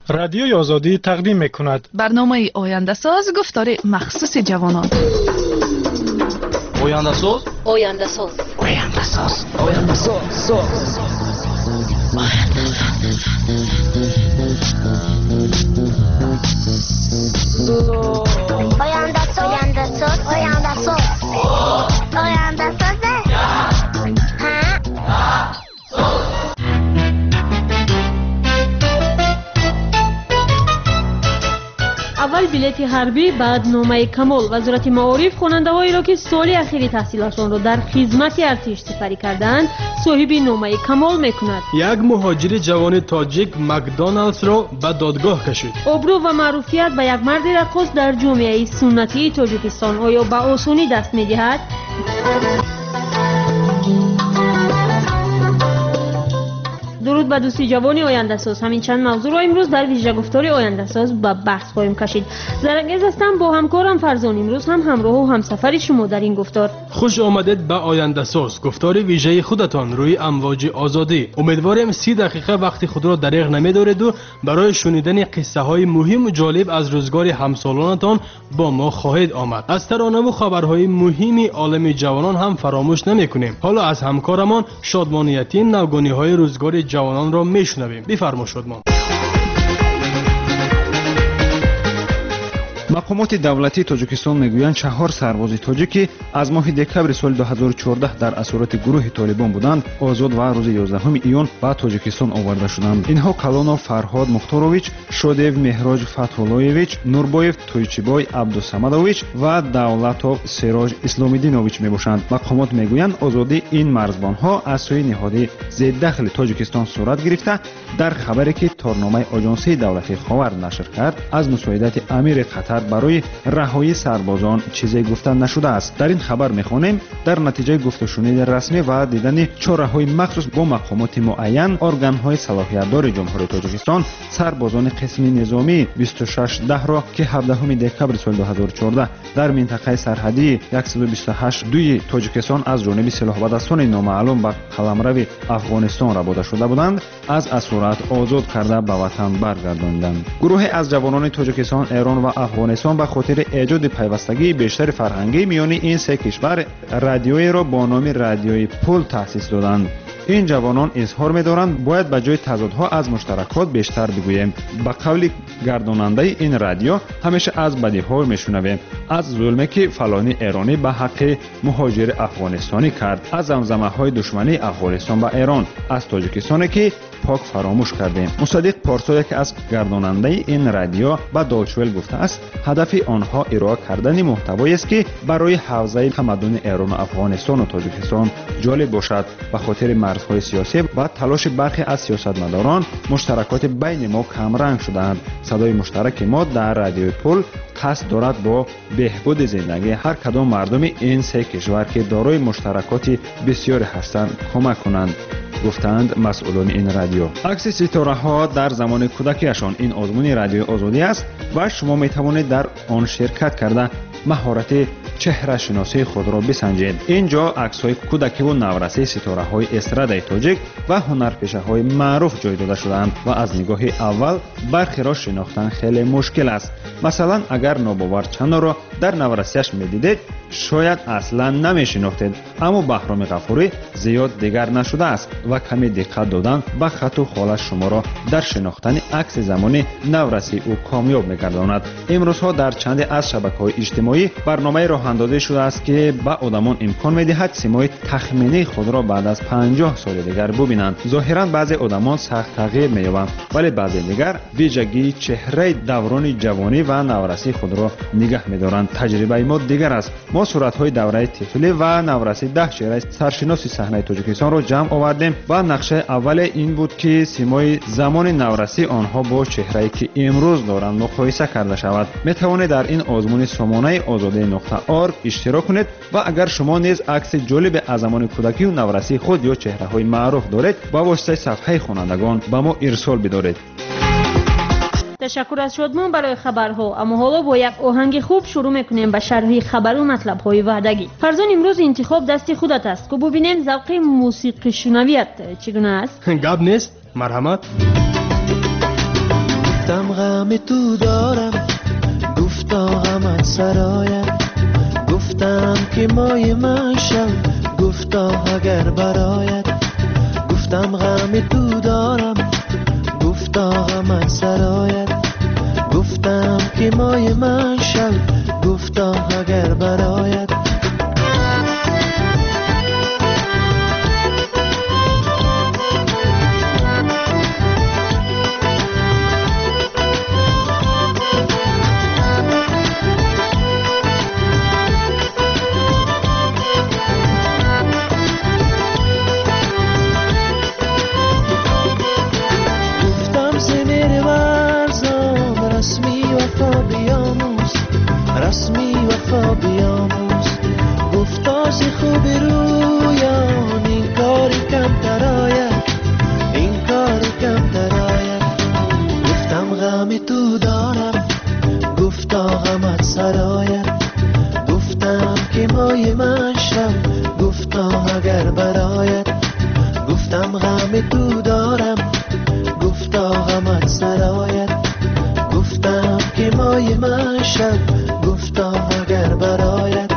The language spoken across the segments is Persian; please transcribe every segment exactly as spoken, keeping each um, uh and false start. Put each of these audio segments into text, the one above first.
رادیوی آزادی تقدیم می‌کند. برنامه آینده ساز گفتار مخصوص جوانان. آینده ساز آینده ساز آینده ساز آینده ساز آینده ساز آینده ساز آینده ساز آینده ساز اول بلیت حربی، بعد نامه کمال. وزارت معارف خواننده‌هایی را که سال اخیر تحصیلاتشان را در خدمت ارتش سپری کردند صاحب نامه کمال میکند. یک مهاجر جوان تاجیک مکدونالدز را به دادگاه کشید. ابرو و معروفیت به یک مرد رقاص در جامعه سنتی تاجیکستان آیا به آسانی دست می‌دهد؟ درود به دوستی جوانی آینده ساز. همین چند موضوع را امروز در ویژه گفتار آینده ساز به بحث خواهیم کشید. زرنگیز هستم با همکارم فرزان. امروز هم همراه و همسفر شما در این گفتار. خوش آمدید به آینده ساز، گفتار ویژه خودتان روی امواج آزادی. امیدواریم سی دقیقه وقت خود را دریغ نمی‌دارید و برای شنیدن قصه های مهم و جالب از روزگار همسالانتان با ما خواهید آمد. از ترانه و خبرهای مهمی عالم جوانان هم فراموش نمی‌کنیم. حالا از همکارمان شادمانیتی نوگانی‌های روزگار جوانان را میشنویم. بفرما شادمان. مقامات دولتی تاجیکستان میگویند چهار سرباز تاجیکی از ماه دکبر سال دو هزار و چهارده در اسارت گروه طالبان بودند آزاد و روز یازدهم ایون به تاجیکستان آورده شدند. اینها کلونов فرهاد مختاروویچ، شودев مهراج فتحуллоевич، نوربоев تویچیبای عبدالصمدویچ و давлатов سراج اسلام‌الدیнович میباشند. مقامات میگویند آزادی این مرزبانها از سوی نهاد ضد داخل تاجیکستان صورت گرفته. در خبری که تارنامه آژانسی دولتی خاور نشر کرد از مساعدت امیر قطر برای رهایی سربازان چیزی گفته نشده است. در این خبر میخوانیم در نتیجه گفت و شنود رسمی و دیدن چاره‌های مخصوص با مقامات معین ارگان‌های صلاحیت‌دار جمهوری تاجیکستان سربازان قسم نظامی بیست و شش ده را که هفدهم دکبر سال دو هزار و چهارده در منطقه سرحدی صد و بیست و هشت دوی تاجیکستان از جانب سلاح‌برداران نامعلوم به قلمرو افغانستان ربوده شده بودند از اسارت آزاد کرده به وطن برگرداندند. گروهی از جوانان تاجیکستان، ایران و افغانستان به خاطر ایجاد پیوستگی بیشتر فرهنگی میان این سه کشور رادیویی را با نام رادیوی پل تأسیس دادند. این جوانان اظهار می‌دارند باید به جای تضادها از مشترکات بیشتر بگوییم. به قول گرداننده این رادیو همیشه از بدی‌ها میشنویم، از ظلمی که فلانی ایرانی به حق مهاجر افغانستانی کرد، از زمزمه‌های دشمنی افغانستان با ایران، از تاجیکستانی که پاک فراموش کردیم. مصدق پارسا که از گرداننده این رادیو با دالچوئل گفته است هدف آنها ارائه کردن محتوایی است که برای حوزه تمدن ایران و افغانستان و تاجیکستان جالب باشد. به خاطر مرزهای سیاسی و تلاش برخی از سیاستمداران مشترکات بین ما کم رنگ شدند. صدای مشترک ما در رادیو پل قصد دارد با بهبود زندگی هر کدام مردم این سه کشور که دارای مشترکات بسیار هستند کمک کنند، گفتند مسئولان این رادیو. عکس ستاره ها در زمان کودکیشان این آزمون رادیو آزادی است و شما می توانید در آن شرکت کرده مهارت چهره شناسی خود را بسنجید. اینجا عکس های کودکی و نورسی ستاره های استرادای تاجیک و هنرپیشه های معروف جای داده شدند و از نگاه اول برخی را شناختن خیلی مشکل است. مثلا اگر ناباورچند را در نورسیش می دیدید شاید اصلا نمی شناختید، اما بهرام غفوری زیاد دیگر نشده است و کمی دقت دادن به خط و خال شما را در شناختن عکس زمان نورسی او کامیاب می‌گرداند. امروزها در چند از شبکه‌های اجتماعی برنامه راه اندازی شده است که به آدمان امکان می‌دهد سیمای تخمینی خود را بعد از پنجاه سال دیگر ببینند. ظاهراً بعضی آدمان سخت تغییر می‌یابند، ولی بعضی دیگر ویژگی چهره دوران جوانی و نورسی خود را نگه می‌دارند. تجربه ما دیگر است. ما صورت‌های دوره طفولی و نورسی ده چهره سرشناس صحنه تاجیکستان را جمع آوردیم و نقشه اول این بود که سیمای زمان نورسی آنها با چهره‌ای که امروز دارند مقایسه کرده شود. می‌توانید در این آزمون سامانه آزادی نقطه org اشتراک کنید و اگر شما نیز عکس جالب از زمان کودکی و نورسی خود یا چهره‌های معروف دارید با واسطه صفحه خوانندگان به ما ارسال بدارید. تشکر از شادمان برای خبرها. اما حالا با یک آهنگ خوب شروع میکنیم به شرح خبر و مطلب های وحدگی. فرزان امروز انتخاب دست خودت است که ببینیم ذوق موسیقی شنویت چگونه است. گپ نیست، مرحمت. دم غم تو دارم گفتا غمت سرایت گفتم که مای من شو گفتا اگر برایت گفتم غم تو دارم گفتا غمت سرایت گفتم که مای من شو گفتا اگر برایت رسمی وفا بیاموز گفتا ز خوب رویان این کار کم تراید این کار کم تراید گفتم غم تو دارم گفتا غمت سرایت گفتم که مای من شو گفتا اگر برایت گفتم غم تو دارم گفتا غمت سرایت گفتم که مای من شو گفتا اگر برایت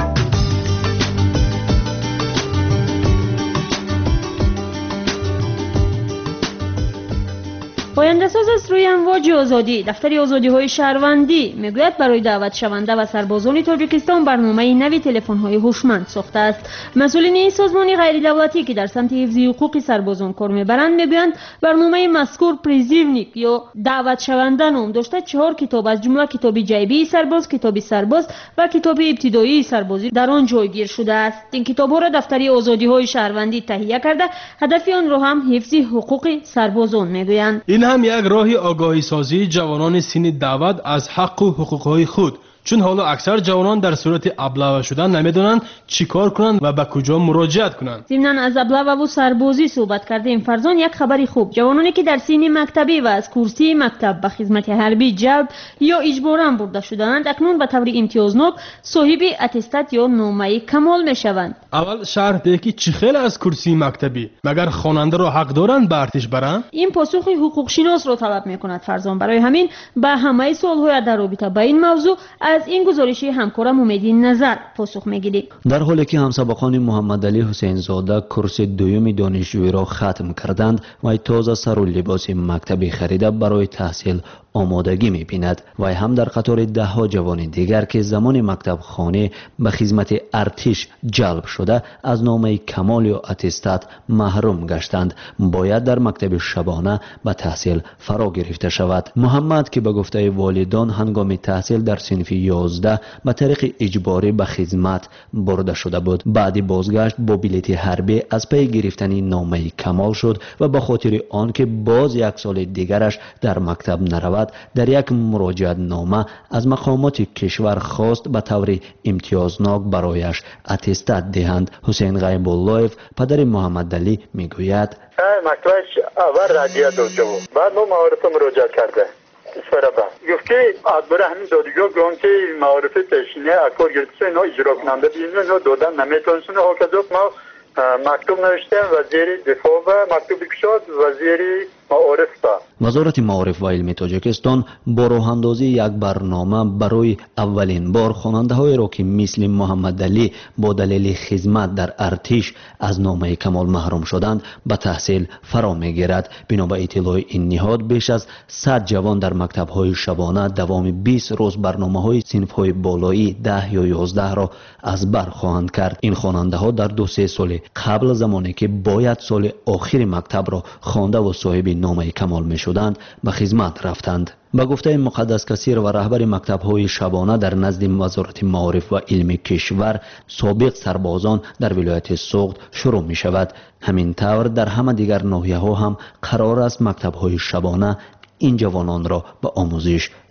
پاینده ساز از روی امواج آزادی دفتر آزادی های شهروندی میگوید برای دعوت شونده و سربازان تاجیکستان برنامه نوی تلفن های هوشمند ساخته است. مسئولین این سازمان غیر دولتی که در سمت حفظ حقوق سربازان کار میبرند میگویند برنامه مذکور پریزیونیک یا دعوت شونده نام داشته چهار کتاب از جمله کتاب جیبی سرباز، کتاب سرباز و کتاب ابتدایی سربازی در آن جایگیر شده است. این کتاب ها را دفتر آزادی های شهروندی تهیه کرده هدف آن را هم حفظ حقوق سربازان میگویند. این هم یک راه آگاهی سازی جوانان سین دعوت از حق و حقوقهای خود، چون حالا اکثر جوانان در صورت ابله شدن نمیدونند چی کار کنند و به کجا مراجعت کنند. ضمن از ابله و سربازی صحبت کردیم فرزان یک خبری خوب، جوانانی که در سین مکتبی و از کرسی مکتب به خدمت حربی جلب یا اجبارا برده شدند اکنون به طور امتیازناک صاحب اتستات یا نامه کمال میشوند. اول شرح ده که چی خیلی از کرسی مکتبی مگر خواننده را حق دارند به ارتش برند؟ این پاسخ حقوق شناس را طلب میکند فرزان. برای همین به همه سوالهای در رابطه با این موضوع از این گزارشی همکارم امیدین نظر پاسخ میگیریم. در حالی که همسبقان محمد علی حسین زاده کورس دوم دانشجویی را ختم کردند و تازه سر و لباس مکتبی خریده برای تحصیل آمادگی می‌بیند و هم در قطار ده ها جوان دیگر که زمان مکتب خانه به خدمت ارتش جلب شده از نامه کمال یا اتستات محروم گشتند باید در مکتب شبانه به تحصیل فرا گرفته شود. محمد که به گفته والدان هنگام تحصیل در صنف یازده به طریق اجباری به خدمت برده شده بود، بعد بازگشت با بلیط حربی از پی گرفتن نامه کمال شد و به خاطر آن که باز یک سال دیگرش در مکتب نرود در یک مراجعت نامه از مقامات کشور خواست به طور امتیازناک برایش اتستات دهند. حسین غیب اللهیف پدر محمد علی میگوید مکتبش اول ردیه داد جواب بعد ما معارف مراجعت کرده سفره با گفت که ادبار همین دادگاه گفت که معارف تشینه اکار گرفته اینا اجرا کننده بیرون اینا دادن نمیتونسونه ها که ما مکتوب نوشتیم وزیر دفاع و مکتوب کشاد وزیر معارف با وزارت معارف و علم تاجیکستان با راه اندازی یک برنامه برای اولین بار خواننده های را که مثل محمد علی با دلیل خدمت در ارتش از نامه کمال محروم شدند به تحصیل فرا میگیرد. بنا به اطلاع این نهاد بیش از صد جوان در مکتب های شبانه دوام بیست روز برنامه های صنف های بالایی ده یا یازده را از بر خواهند کرد. این خواننده ها در دو سه سال قبل زمانی که باید سال آخر مکتب را خوانده و صاحب نامه کمال می شدند به خدمت رفتند. با گفته مقدس کثیر و رهبر مکتب های شبانه در نزد وزارت معارف و علم کشور سابق سربازان در ولایت سوخت شروع می شود. همین طور در همه دیگر ناحیه ها هم قرار است مکتب های شبانه این جوانان را به آموزش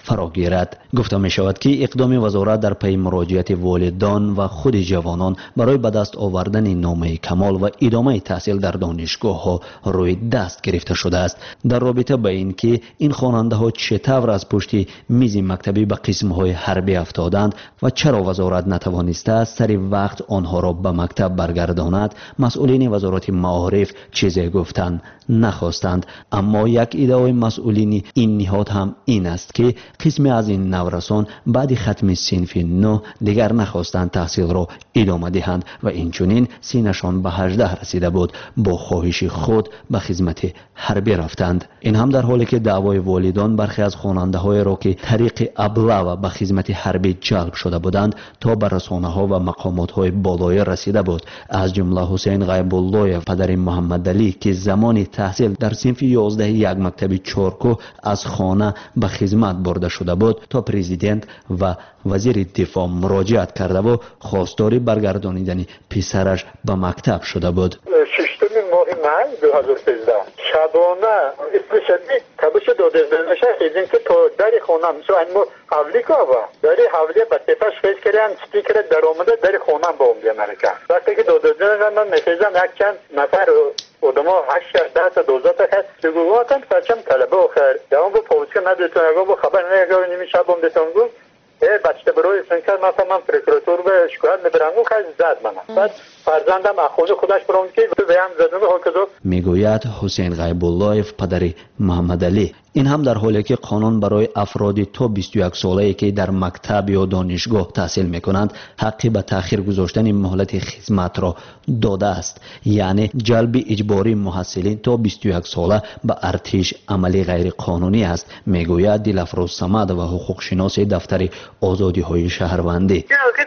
فرا گیرد. گفته می شود که اقدام وزارت در پی مراجعت والدان و خود جوانان برای به دست آوردن نامه کمال و ادامه تحصیل در دانشگاه ها روی دست گرفته شده است. در رابطه با این که این خواننده ها چطور از پشت میز مکتبی به قسم های حربی افتادند و چرا وزارت نتوانسته است سر وقت آنها را به مکتب برگرداند، مسئولین وزارت معارف چیزی گفتند نخواستند. اما یک ادعای مسئولین این نهاد هم این است که قسمی از این نورسان بعد ختم صنف نه دیگر نخواستند تحصیل را ادامه دهند و اینچنین سینشان به هجده رسیده بود، با خواهش خود به خدمت حربی رفتند. این هم در حالی که دعوای والدان برخی از خواننده های را که طریق ابله به خدمت حربی جلب شده بودند تا به رسانه ها و مقامات های بالای رسیده بود، از جمله حسین غیب الله پدر محمد علی که زمان تحصیل در صنف یازده یک مکتب چارکو از خانه به خدمت برده شده بود تا پرزیدنت و وزیر دفاع مراجعت کرده و خواستار برگردانیدن پسرش به مکتب شده بود. ششم ماه مای دو هزار و سیزده شبانه اسپشلی تبش داده نشه ایزن که تو در خونه میشه انمو حولی که آوا داری حولی با تفاش فیس کردن سپیکر در آمده در خونه با اون بیامرکه وقتی که داده نشه من میخیزم یک چند نفر آدم ها هشت ده تا دوزده تا هست بگو واتن فرچم طلبه آخر دوام با پوزیکه ندیتون اگه با خبر نگه نیمی شب هم دیتون گو ای بچه بروی سنکر مثلا من پرکراتور به شکایت میبرنگو خیلی زد منم بعد فرزندم اخوانه خودش برام که تو بهم زدن ها کدو میگوید حسین غیب الله پدر محمد علی. این هم در حالی که قانون برای افرادی تا بیست و یک ساله که در مکتب یا دانشگاه تحصیل میکنند حقی به تأخیر گذاشتن مهلت خدمت را داده است، یعنی جلب اجباری محصلین تا بیست و یک ساله به ارتش عملی غیر قانونی است، میگوید دلفروز صمد و حقوق شناس دفتر آزادی های شهروندی.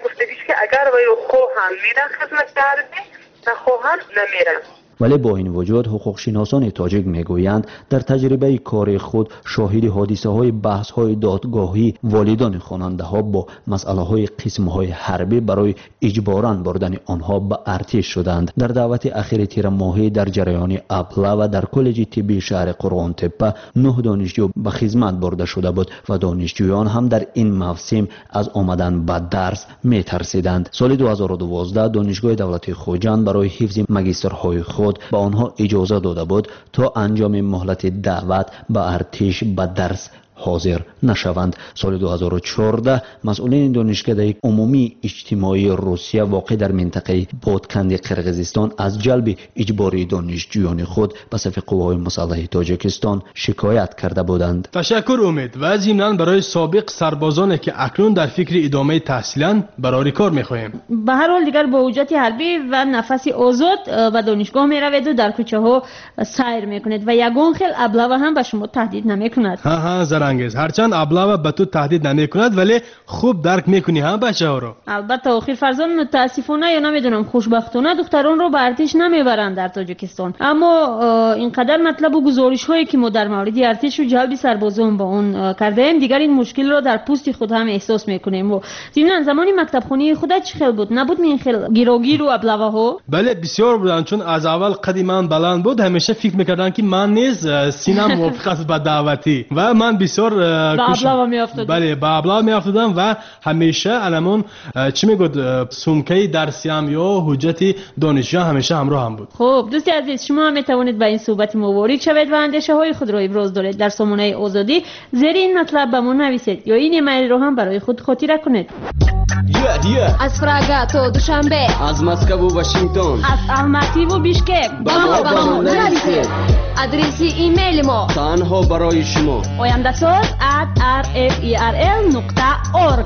اگر وی خواهم میرن خدمت دربی نخواهم نمیرن. ولی با این وجود حقوق شناسان تاجیک میگویند در تجربه کار خود شاهد حادثه های بحث های دادگاهی والدان خواننده ها با مسئله های قسم های حربی برای اجباراً بردن آنها به ارتش شدند. در دعوت اخیر تیر ماهی در جریان ابله و در کالج طبی شهر قرآن تپه نه دانشجو به خدمت برده شده بود و دانشجویان هم در این موسم از آمدن به درس میترسیدند. سال دو هزار و دوازده دانشگاه دولتی خوجند برای حفظ ماجسترهای خود به آنها اجازه داده بود تا انجام مهلت دعوت به ارتش به درس حاضر نشوند. سال دو هزار و چهارده مسئولین دانشکده عمومی اجتماعی روسیه واقع در منطقه بادکند قرقیزستان از جلب اجباری دانشجویان خود به صف قوای مسلح تاجیکستان شکایت کرده بودند. تشکر امید. و ضمناً برای سابق سربازانی که اکنون در فکر ادامه تحصیلند برای کار می‌خواهیم. به هر حال دیگر با حجت حربی و نفس آزاد و دانشگاه میروید و در کوچه ها سیر میکنید و یگان خیل ابله هم به شما تهدید نمیکند. ها ها زرنگیز، هرچند ابله به تو تهدید نمیکند ولی خوب درک میکنی ها بچه‌ها رو. البته آخر فرزان متاسفانه یا نمیدونم خوشبختانه دختران رو به ارتش نمیبرند در تاجیکستان، اما اینقدر مطلب و گزارش هایی که ما در مورد ارتش و جلب سربازان با اون کرده ایم دیگر این مشکل رو در پوست خود هم احساس میکنیم. و ضمن زمانی مکتب خونی خودت چه خیل بود؟ نبود این خیل گیروگیر و ابله ها؟ بله بسیار بودن، چون از اول قدی من بلند بود همیشه فکر میکردن که من نیز سینم موافق است با دعوتی و من بسیار با ابله میافتادم. بله با ابله میافتادم و همیشه علمون چی میگفت سومکه درسیم یا حجت دانشجو همیشه همراه هم بود. خب دوستی عزیز شما هم میتوانید با این صحبت ما وارد شوید و اندیشه های خود را ابراز دارید در سامانه آزادی زیر این مطلب به ما نویسید یا این ایمیل رو هم برای خود خاطره کنید. Yeah, yeah. از پراگا تا دوشنبه، از مسکو و واشنگتن، از الماتی و بیشکک با ما با ما نویسید. آدرس ایمیل ما تنها برای شما oyandasol at r f e r l نقطه org.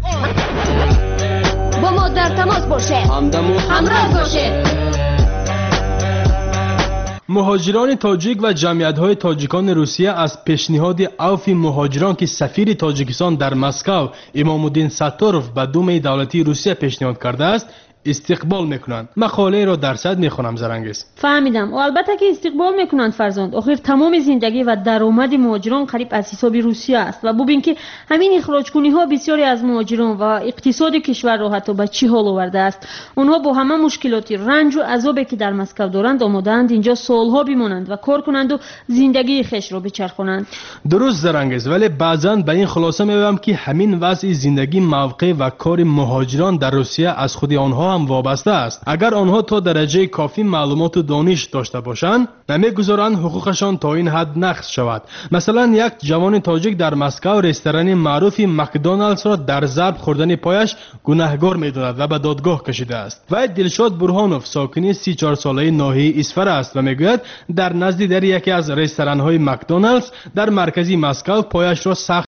با ما در تماس باشید، همراه باشید. مهاجران تاجیک و جمعیت‌های تاجیکان روسیه از پیشنهاد عفو مهاجران که سفیر تاجیکستان در مسکو امام الدین ستارف به دوم دولتی روسیه پیشنهاد کرده است استقبال میکنند. مقاله را در صد میخونم زرنگیز. فهمیدم و البته که استقبال میکنند فرزند. آخر تمام زندگی و درآمد مهاجران قریب از حساب روسیه است و ببین که همین اخراج کنی ها بسیاری از مهاجران و اقتصاد کشور را حتی به چی حال آورده است. اونها با همه مشکلاتی، رنج و عذابی که در مسکو دارند آماده‌اند اینجا سالها بمانند و کار کنند و زندگی خیش را بچرخانند. درست زرنگیز، ولی بعضاً به این خلاصه می‌آیم که همین وضع زندگی، موقع و کار مهاجران در روسیه از خود آنها هم وابسته است. اگر آنها تا درجه کافی معلومات و دانش داشته باشند نمیگذارند حقوقشان تا این حد نقض شود. مثلا یک جوان تاجیک در مسکو رستوران معروف مکدونالدز را در ضرب خوردن پایش گناهکار می‌داند و به دادگاه کشیده است. و دلشاد برهانوف ساکن سی و چهار ساله ناحیه اسفر است و میگوید در نزد در یکی از رستوران‌های مکدونالدز در مرکزی مسکو پایش را سخت